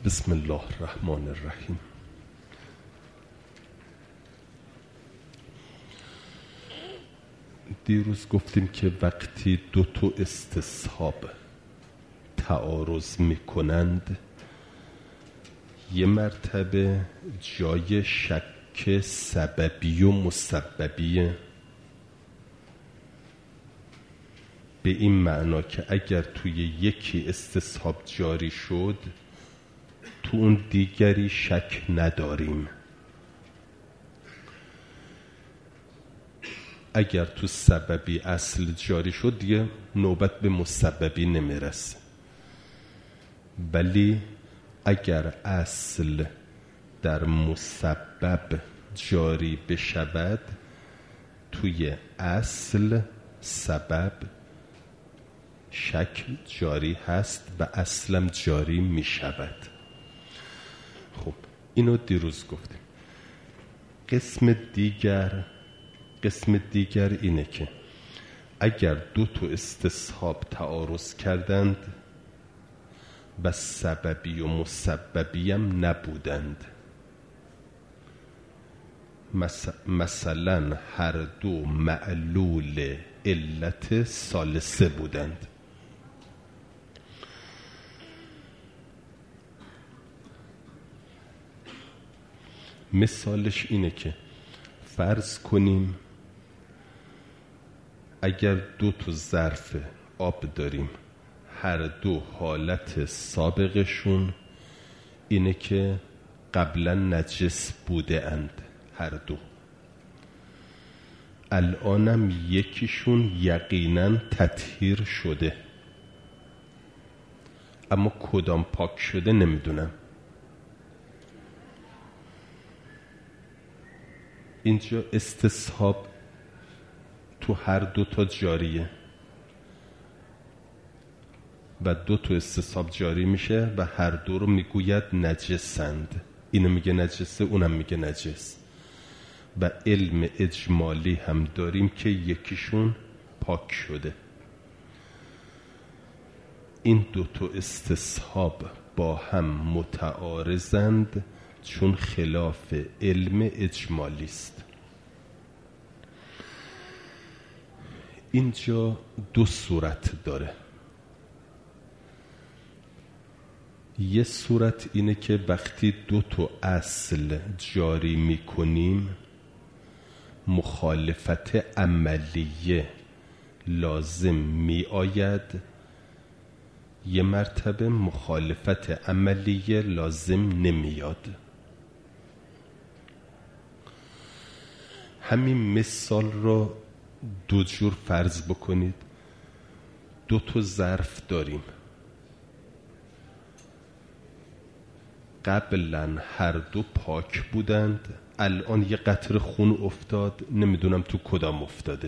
بسم الله الرحمن الرحیم. دیروز گفتیم که وقتی دو تا استصحاب تعارض میکنند یه مرتبه جای شک سببی و مسببیه، به این معنا که اگر توی یکی استصحاب جاری شد تو اون دیگری شک نداریم. اگر تو سببی اصل جاری شد دیگه نوبت به مسببی نمیرسه، ولی اگر اصل در مسبب جاری بشود توی اصل سبب شک جاری هست و اصلم جاری می شود. خب اینو دیروز گفتیم. قسم دیگر اینه که اگر دو تا استصحاب تعارض کردند و سببی و مسببی هم نبودند، مثلا هر دو معلول علت ثالثه بودند. مثالش اینه که فرض کنیم اگر دو تا ظرف آب داریم، هر دو حالت سابقشون اینه که قبلا نجس بوده اند، هر دو. الانم یکیشون یقینا تطهیر شده، اما کدام پاک شده نمیدونم. اینجا استصحاب تو هر دو تا جاریه و دو تا استصحاب جاری میشه و هر دو رو میگوید نجسند. اینو میگه نجسه، اونم میگه نجس. و علم اجمالی هم داریم که یکیشون پاک شده. این دو تا استصحاب با هم متعارضند چون خلاف علم اجمالی است. اینجا دو صورت داره. یه صورت اینه که وقتی دو تا اصل جاری میکنیم مخالفت عملیه لازم می آید، یه مرتبه مخالفت عملیه لازم نمیاد. همین مثال رو دو جور فرض بکنید. دو تا ظرف داریم، قبلا هر دو پاک بودند، الان یه قطره خون افتاد، نمیدونم تو کدام افتاده.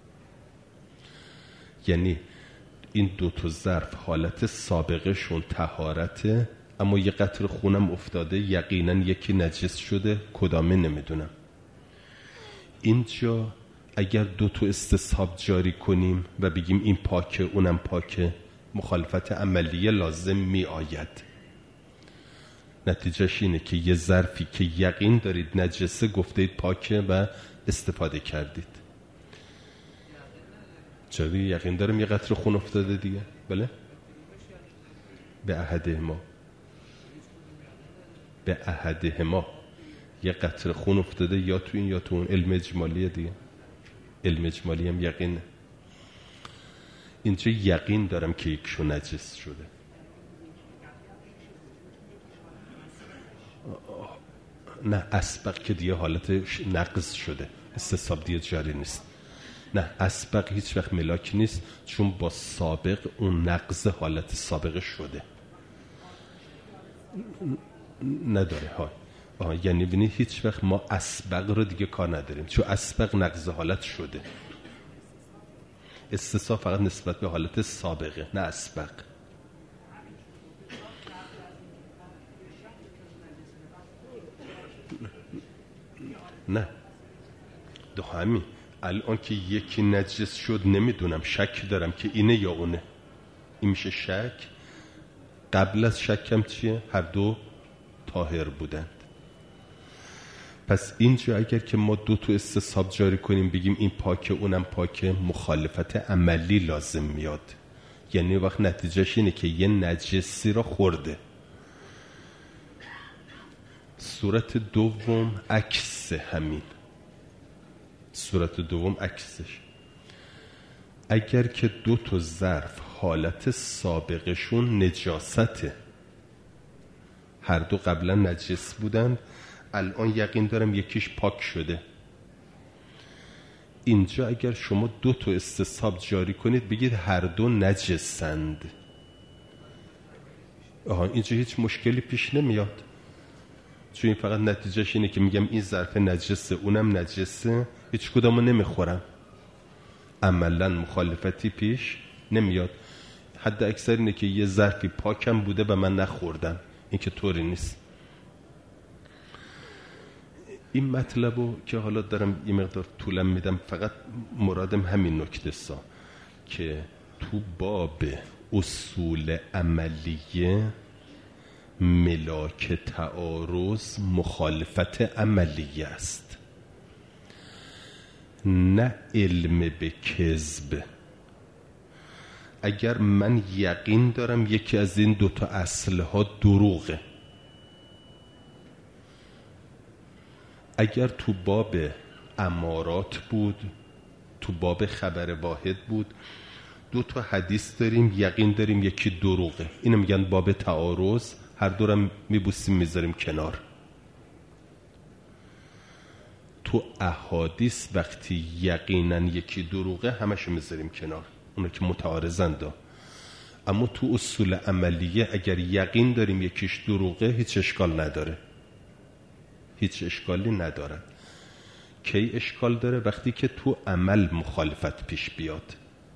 یعنی این دو تا ظرف حالت سابقه شون طهارته، اما یه قطره خونم افتاده، یقینا یکی نجس شده، کدامه نمیدونم. اینجا اگر دو تا استصحاب جاری کنیم و بگیم این پاکه اونم پاکه، مخالفت عملیه لازم می آید. نتیجهش اینه که یه ظرفی که یقین دارید نجسه گفتید پاکه و استفاده کردید. چرا یقین دارم یه قطره خون افتاده دیگه؟ بله؟ به احدهما یه قطره خون افتاده، یا تو این یا تو اون. علم اجمالیه دیگه. علم اجمالی هم یقینه. اینجا یقین دارم که یکشون نجس شده. نه اسبق که دیگه حالت نقض شده، استصحاب دیگه جاری نیست. نه اسبق هیچ وقت ملاک نیست، چون با سابق اون نقض حالت سابق شده نداره ها. یعنی ببینید هیچ وقت ما اسبق رو دیگه کار نداریم، چون اسبق نقض حالت شده. استصحاب فقط نسبت به حالت سابقه، نه اسبق. نه دو همین الان که یکی نجس شد نمیدونم، شک دارم که اینه یا اونه. این میشه شک. قبل از شکم چیه؟ هر دو طاهر بودند. پس اینجا اگر که ما دو تا استصحاب جاری کنیم بگیم این پاکه اونم پاکه، مخالفت عملی لازم میاد. یعنی وقت نتیجهش اینه که یه نجسی را خورده. صورت دوم عکس همین، صورت دوم عکسش، اگر که دو تا ظرف حالت سابقشون نجاسته، هر دو قبلا نجس بودند، الان یقین دارم یکیش پاک شده، اینجا اگر شما دو تا استصحاب جاری کنید بگید هر دو نجسند، اینجا هیچ مشکلی پیش نمیاد، چون این فقط نتیجهش اینه که میگم این ظرف نجسه اونم نجسه، هیچ کدامو نمیخورم، عملا مخالفتی پیش نمیاد. حد اکثر اینه که یه ظرفی پاکم بوده و من نخوردم، این که طوری نیست. این مطلبو که حالا دارم یه مقدار طولم میدم، فقط مرادم همین نکته سا که تو باب اصول عملیه ملاک تعارض مخالفت عملیه است، نه علم به کذب. اگر من یقین دارم یکی از این دوتا اصلها دروغه، اگر تو باب امارات بود، تو باب خبر واحد بود، دو تا حدیث داریم یقین داریم یکی دروغه، اینو میگن باب تعارض، هر دورم میبوسیم میذاریم کنار. تو احادیث وقتی یقینا یکی دروغه همشو میذاریم کنار، اونو که متعارضند. اما تو اصول عملیه اگر یقین داریم یکیش دروغه هیچ اشکال نداره، هیچ اشکالی نداره. کی اشکال داره؟ وقتی که تو عمل مخالفت پیش بیاد.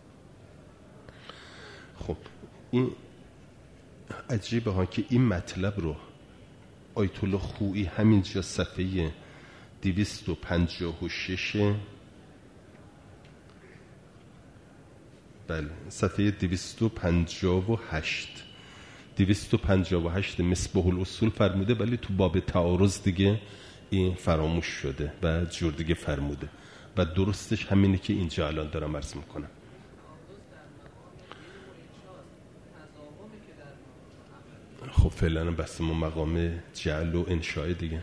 خب این عجیبه ها که این مطلب رو آیت الله خویی همینجا صفحه 256 بله صفحه 258 مصباح الاصول فرموده، ولی تو باب تعارض دیگه این فراموش شده و جور دیگه فرموده و درستش همینه که اینجا الان دارم عرض میکنم. خب فعلا بس ما مقام جعل و انشاء دیگه.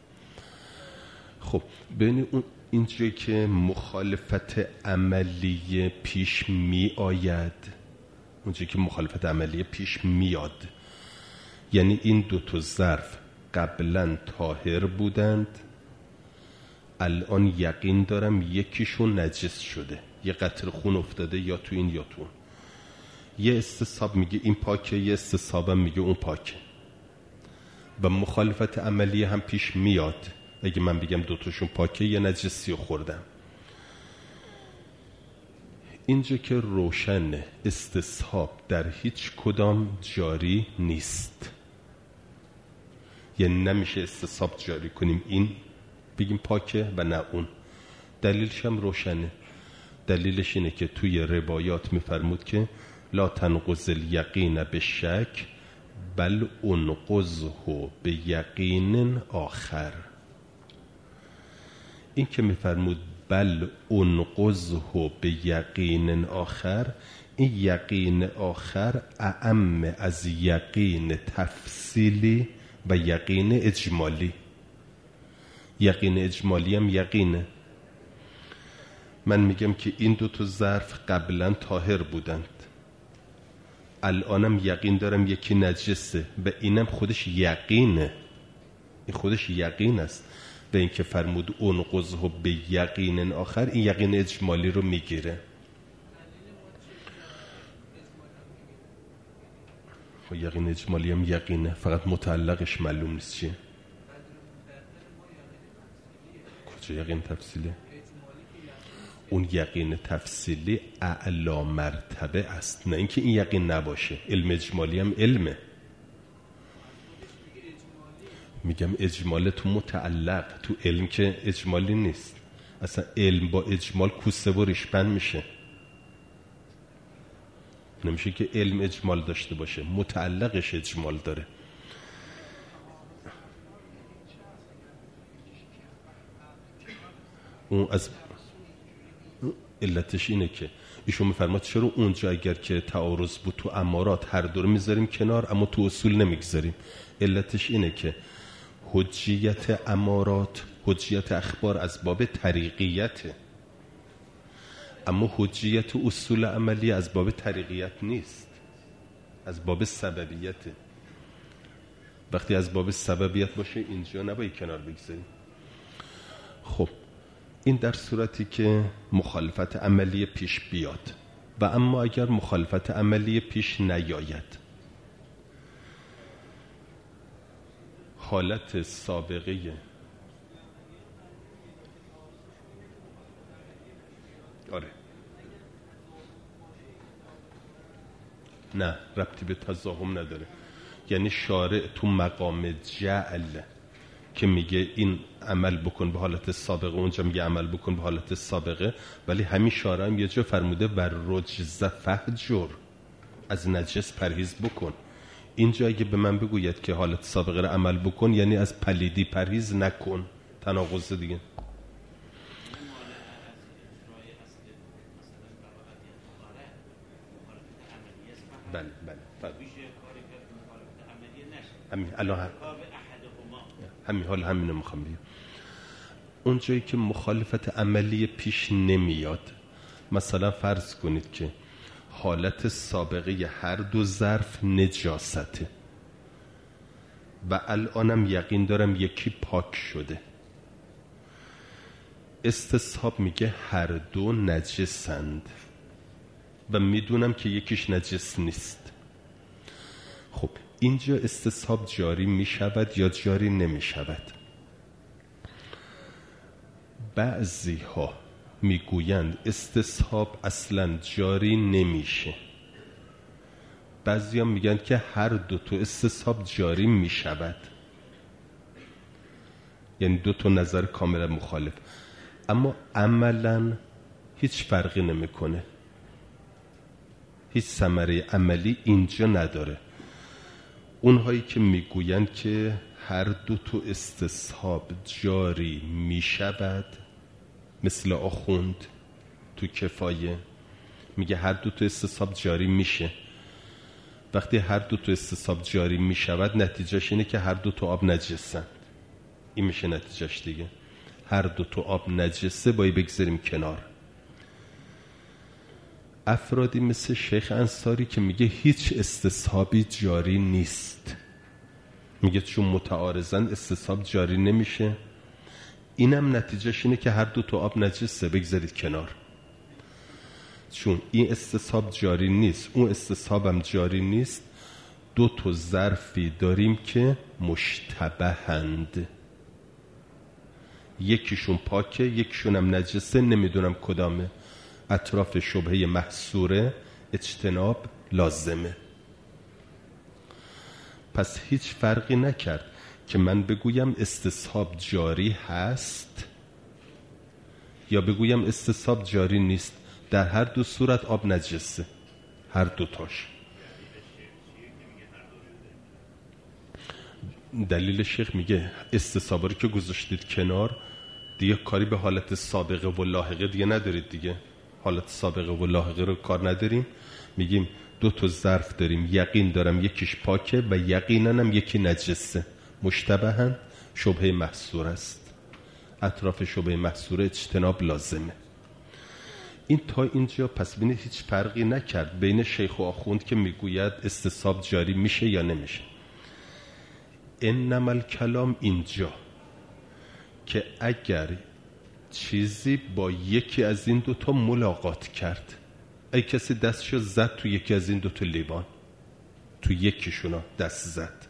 خب بین اون اینجایی که مخالفت عملیه پیش می آید، اونجایی که مخالفت عملیه پیش میاد، یعنی این دو تا ظرف قبلا طاهر بودند، الان یقین دارم یکیشون نجس شده، یه قطره خون افتاده یا تو این یا تو اون، یه استصحاب میگه این پاکه، یه استصحابم میگه اون پاکه و مخالفت عملیه هم پیش میاد. اگه من بگم دوتاشون پاکه یه نجسی رو خوردم، اینجا که روشن استصحاب در هیچ کدام جاری نیست، یعنی نمیشه استصحاب جاری کنیم این بگیم پاکه و نه اون. دلیلش هم روشنه، دلیلش اینه که توی روایات میفرمود که لا تنقض الیقین به شک بل انقضه به یقین آخر. این که میفرمود بل انقضه به یقین آخر، این یقین آخر اعم از یقین تفصیلی و یقین اجمالی. یقین اجمالی هم یقینه، من میگم که این دو تا ظرف قبلا طاهر بودند، الانم یقین دارم یکی نجسه و اینم خودش یقینه، این خودش یقین است. به این که فرمود انقضه به یقین آخر، این یقین اجمالی رو میگیره. خب یقین اجمالی هم یقینه، فقط متعلقش معلوم نیست چیه. کجا یقین تفصیلی؟ اون یقین تفصیلی اعلی مرتبه است، نه اینکه این یقین نباشه. علم اجمالی هم علمه، میگم اجمال تو متعلق، تو علم که اجمالی نیست. اصلا علم با اجمال کوسه و ریشپن میشه. نمیشه که علم اجمال داشته باشه، متعلقش اجمال داره. اون از علتش اینه که ایشون میفرماد چرا اونجا اگر که تعارض بود تو امارات هر دو رو میذاریم کنار اما تو اصول نمیگذاریم. علتش اینه که حجیت امارات، حجیت اخبار از باب طریقیته، اما حجیت اصول عملی از باب طریقیت نیست، از باب سببیته. وقتی از باب سببیت باشه اینجا نباید کنار بگذاریم. خب این در صورتی که مخالفت عملی پیش بیاد. و اما اگر مخالفت عملی پیش نیاید، حالت سابقه نه ربطی به تضاهم نداره. یعنی شارع تو مقام جعل که میگه این عمل بکن به حالت سابقه، اونجا میگه عمل بکن به حالت سابقه، ولی همین شارع هم یه جا فرموده بر رجز فهجر، از نجس پرهیز بکن. اینجا اگه به من بگوید که حالت سابقه رو عمل بکن یعنی از پلیدی پرهیز نکن، تناقض دیگه. بله همین رو میخوام بگم. اونجایی که مخالفت عملی پیش نمیاد، مثلا فرض کنید که حالت سابقه هر دو ظرف نجاسته و الانم یقین دارم یکی پاک شده، استصحاب میگه هر دو نجسند و میدونم که یکیش نجس نیست. خب اینجا استصحاب جاری میشود یا جاری نمیشود؟ بعضی ها میگویند استصحاب اصلا جاری نمیشه، بعضی ها میگن که هر دو تو استصحاب جاری میشود. یعنی دو تا نظر کاملا مخالف، اما عملا هیچ فرقی نمیکنه، هیچ ثمره عملی اینجا نداره. اونهایی که میگویند که هر دو تو استصحاب جاری میشود، مثل آخوند تو کفایه میگه هر دو تو استصحاب جاری میشه. وقتی هر دو تو استصحاب جاری میشود نتیجهش اینه که هر دو تو آب نجسن. این میشه نتیجهش دیگه، هر دو تو آب نجسه، باید بگذاریم کنار. افرادی مثل شیخ انصاری که میگه هیچ استصحابی جاری نیست، میگه چون متعارضن استصحاب جاری نمیشه، اینم نتیجهش اینه که هر دو تو آب نجسه، بگذارید کنار. چون این استصحاب جاری نیست، اون استصحابم جاری نیست، دو تا ظرفی داریم که مشتبهند، یکیشون پاکه یکیشون هم نجسه، نمیدونم کدامه. اطراف شبهه محصوره اجتناب لازمه. پس هیچ فرقی نکرد که من بگویم استصحاب جاری هست یا بگویم استصحاب جاری نیست، در هر دو صورت آب نجسه، هر دو تاش. دلیل شیخ میگه استصحاب رو که گذاشتید کنار دیگه کاری به حالت سابقه و لاحقه دیگه ندارید دیگه، حالت سابقه و لاحقه رو کار نداریم، میگیم دو تا ظرف داریم، یقین دارم یکیش پاکه و یقینا هم یکی نجسه، مشتبهن، شبهه محصور است، اطراف شبهه محصور اجتناب لازمه. این تا اینجا پس بینید هیچ فرقی نکرد بین شیخ و آخوند که میگوید استصحاب جاری میشه یا نمیشه. انما الکلام اینجا که اگر چیزی با یکی از این دوتا ملاقات کرد، ای کسی دستشو زد تو یکی از این دوتا لیوان، تو یکیشونا دست زد،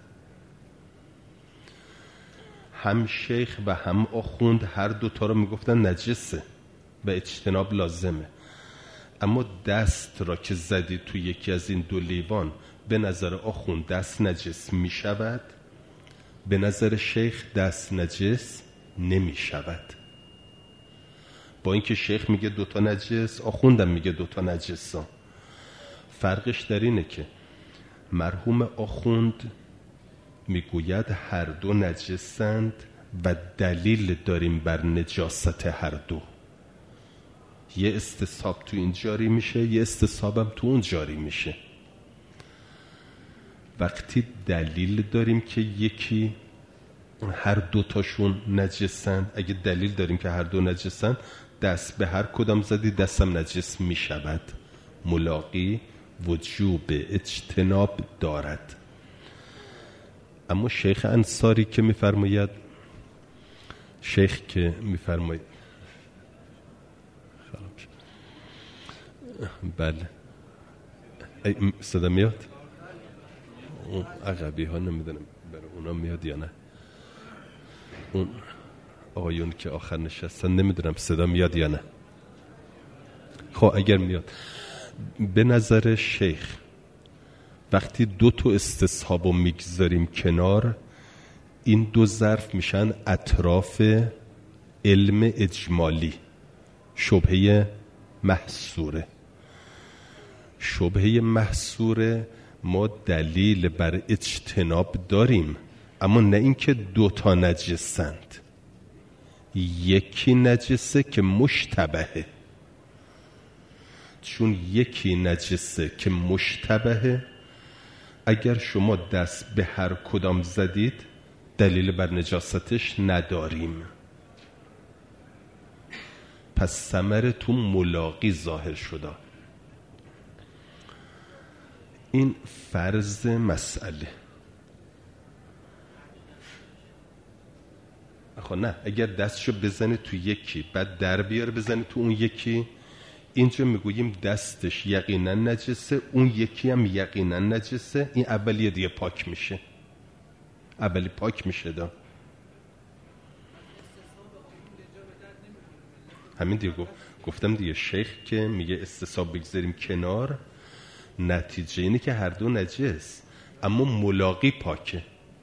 هم شیخ و هم آخوند هر دوتا رو میگفتن نجسه و اجتناب لازمه، اما دست را که زدی تو یکی از این دو لیوان به نظر آخوند دست نجس میشود، به نظر شیخ دست نجس نمیشود. با اینکه شیخ میگه دوتا نجس، آخوندم میگه دوتا نجس ها. فرقش در اینه که مرحوم آخوند میگوید هر دو نجسند و دلیل داریم بر نجاست هر دو. یه استصحاب تو این جاری میشه، یه استصحابم تو اون جاری میشه. وقتی دلیل داریم که یکی هر دوتاشون نجسند، اگه دلیل داریم که هر دو نجسند، دست به هر کدام زدی دستم نجس میشود. ملاقی وجوب اجتناب دارد. اما شیخ انصاری که میفرماید، شیخ که میفرماید بله صدا میاد؟ اون عقبی ها نمیدونم برای اونا میاد یا نه. اون آقایون که آخر نشستن نمیدونم صدا میاد یا نه. خب اگر میاد، به نظر شیخ وقتی دو تا استصحابو میگذاریم کنار، این دو ظرف میشن اطراف علم اجمالی، شبهه محصوره. شبهه محصوره ما دلیل بر اجتناب داریم، اما نه اینکه دوتا نجسند. یکی نجسه که مشتبهه، چون یکی نجسه که مشتبهه، اگر شما دست به هر کدام زدید دلیل بر نجاستش نداریم. پس ثمر تو ملاقی ظاهر شده. این فرض مسئله. خب نه، اگر دستشو بزنه تو یکی بعد در بیاره بزنه تو اون یکی، اینجا میگوییم دستش یقینا نجسه، اون یکی هم یقینا نجسه. این اولیه دیگه پاک میشه، اولی پاک میشه. دا همین دیگه گفتم دیگه. شیخ که میگه استصحاب بگذاریم کنار، نتیجه اینه که هر دو نجس، اما ملاقی پاکه،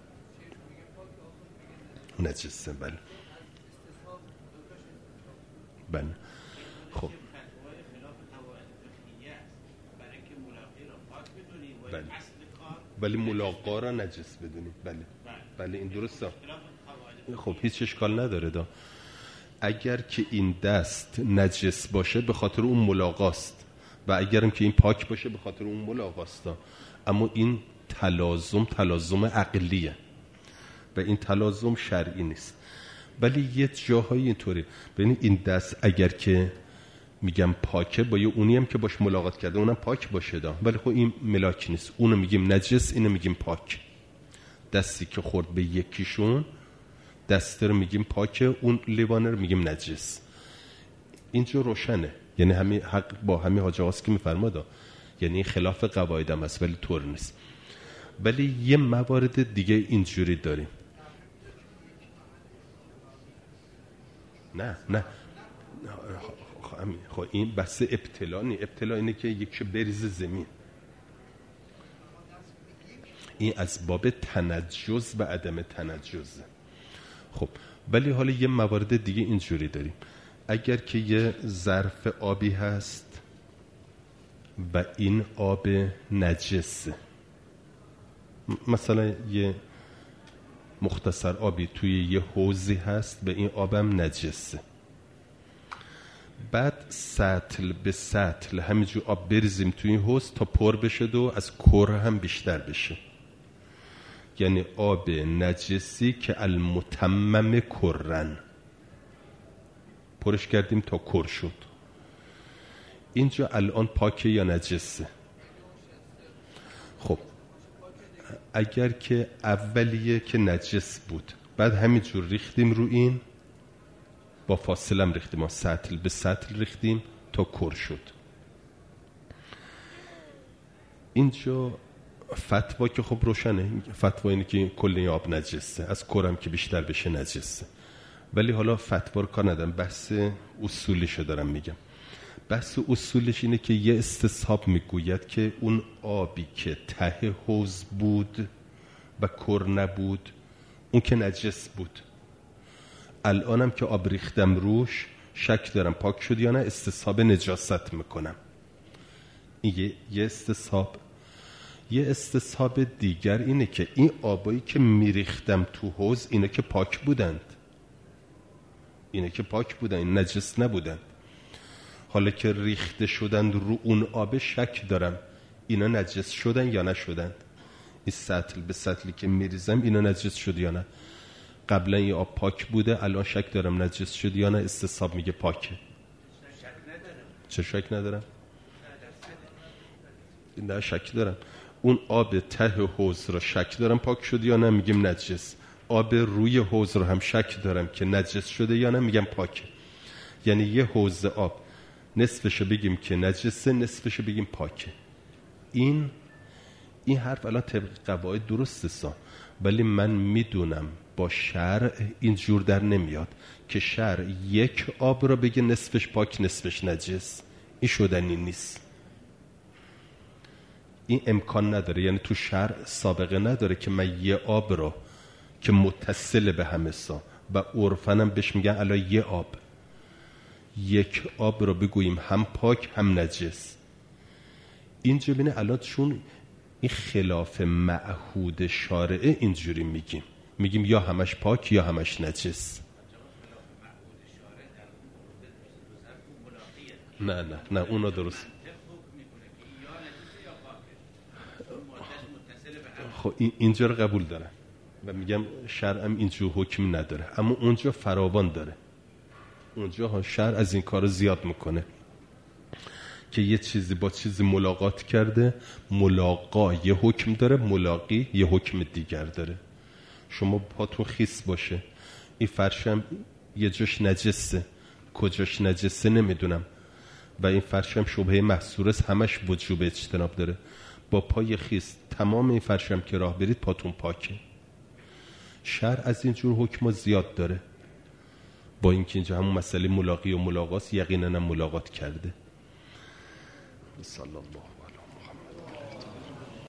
نجسه. بله بله. خب بله، ولی ملاقا را نجس بدونیم. بله بله این درسته. خب هیچ اشکال نداره. دا اگر که این دست نجس باشه به خاطر اون ملاقاست، و اگرم که این پاک باشه به خاطر اون ملاقاست. اما این تلازم عقلیه و این تلازم شرعی نیست. ولی یه جاهایی اینطوری، ببینید این دست اگر که میگم پاکه، با یه اونی هم که باش ملاقات کرده اونم پاک باشه. دا ولی خب این ملاک نیست، اونو میگیم نجس، اینو میگیم پاک. دستی که خورد به یکیشون دست رو میگیم پاکه، اون لیوانه رو میگیم نجس. اینجا روشنه، یعنی همین حق با همین حاج آقاست که میفرماده، یعنی خلاف قواعد هم است ولی طور نیست. ولی یه موارد دیگه اینجوری داریم. نه خب این بحث ابتلا نی. ابتلا اینه که یکی بریز زمین، این از باب تنجز و عدم تنجز. خب ولی حالا یه موارد دیگه اینجوری داریم. اگر که یه ظرف آبی هست و این آب نجسه، مثلا یه مختصر آبی توی یه حوضی هست و این آبم نجسه، بعد سطل به سطل همینجور آب بریزیم توی این حوض تا پر بشه و از کره هم بیشتر بشه، یعنی آب نجسی که المتمم کرن، پرش کردیم تا کر شد. اینجا الان پاکه یا نجسه؟ خب اگر که اولیه که نجس بود، بعد همینجور ریختیم رو این، با فاصله هم ریختیم، سطل به سطل ریختیم تا کر شد. اینجا فتوا که خب روشنه، فتوا اینه که کل آب نجسه، از کرم که بیشتر بشه نجسه. ولی حالا فتوا رو کار ندارم، بحث اصولیشو دارم میگم. بحث اصولش اینه که یه استصحاب میگوید که اون آبی که ته حوض بود و کر نبود اون که نجس بود. الانم که آب ریختم روش شک دارم پاک شد یا نه، استصحاب نجاست میکنم. این یه استصحاب. یه استصحاب دیگر اینه که این آبایی که میریختم تو حوض اینا که پاک بودند، این نجس نبودند. حالا که ریخته شدند رو اون آب شک دارم اینا نجس شدن یا نشدند. این سطل به سطلی که میریزم اینا نجس شد یا نه. قبلا این آب پاک بوده الان شک دارم نجس شد یا نه. استصحاب میگه پاکه. چه شک ندارم؟ نه شک دارم. اون آب ته حوض رو شک دارم پاک شد یا نه، میگیم نجس. آب روی حوض رو هم شک دارم که نجس شده یا نه، میگم پاکه. یعنی یه حوض آب نصفشو بگیم که نجسه، نصفشو بگیم پاکه. این حرف الان طبق قواعد درسته، ولی من میدونم با شرع اینجور در نمیاد که شرع یک آب رو بگه نصفش پاک نصفش نجس. این شدنی نیست، این امکان نداره. یعنی تو شرع سابقه نداره که من یه آب رو که متصل به همه و عرفنم بهش میگن الان یه آب، یک آب رو بگوییم هم پاک هم نجس. اینجا بینه الان چون این خلاف معهود شارعه اینجوری میگیم یا همش پاک یا همش نجس. نه اونا درست. خب اینجا رو قبول دارم و میگم شرعم اینجور حکمی نداره، اما اونجا فراوان داره. اونجا شرع از این کار زیاد میکنه که یه چیزی با چیزی ملاقات کرده، ملاقا یه حکم داره، ملاقی یه حکم دیگر داره. شما پاتون خیس باشه، این فرشم یه جاش نجسه، کجاش نجسه نمیدونم، و این فرشم شبهه محصور همش وجوب اجتناب داره. با پای خیس تمام این فرشم که راه برید پاتون پاکه. شرع از اینجور حکم زیاد داره، با اینکه اینجا همون مسئله ملاقی و ملاقاس یقینا ملاقات کرده. صلی الله علیه